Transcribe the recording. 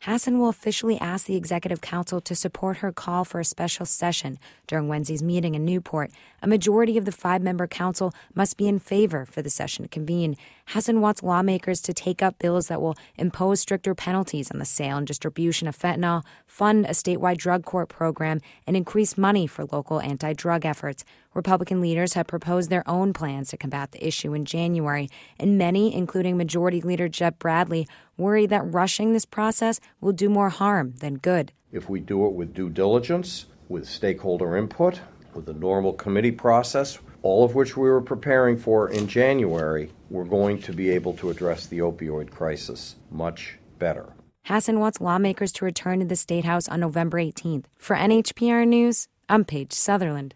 Hassan will officially ask the Executive Council to support her call for a special session during Wednesday's meeting in Newport. A majority of the 5-member council must be in favor for the session to convene. Hassan wants lawmakers to take up bills that will impose stricter penalties on the sale and distribution of fentanyl, fund a statewide drug court program, and increase money for local anti-drug efforts. Republican leaders have proposed their own plans to combat the issue in January, and many, including Majority Leader Jeb Bradley, worry that rushing this process will do more harm than good. If we do it with due diligence, with stakeholder input, with the normal committee process, all of which we were preparing for in January, we're going to be able to address the opioid crisis much better. Hassan wants lawmakers to return to the State House on November 18th. For NHPR News, I'm Paige Sutherland.